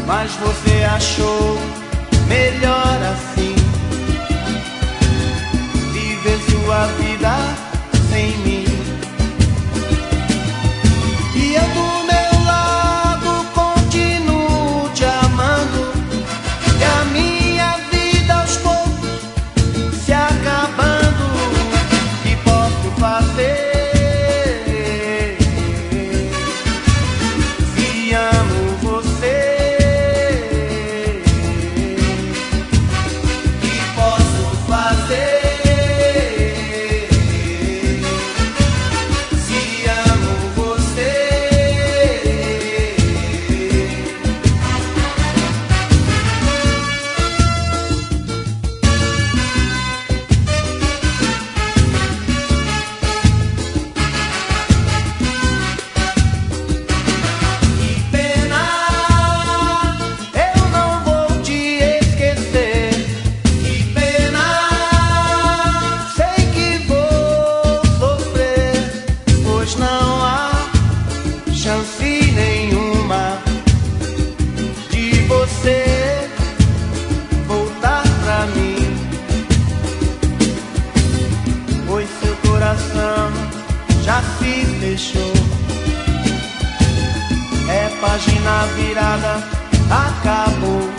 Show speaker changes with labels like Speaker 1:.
Speaker 1: mas você achou melhor assim, viver sua vida sem mim. E eu do meu lado continuo te amando, e a minha vida aos poucos se acabando. O que posso fazer? Se amo você, o que posso fazer? Se amo você. Que pena, eu não vou te esquecer. Que pena, sei que vou sofrer, pois não há chance nenhuma de você voltar pra mim, pois seu coração já se fechou. É página virada, acabou.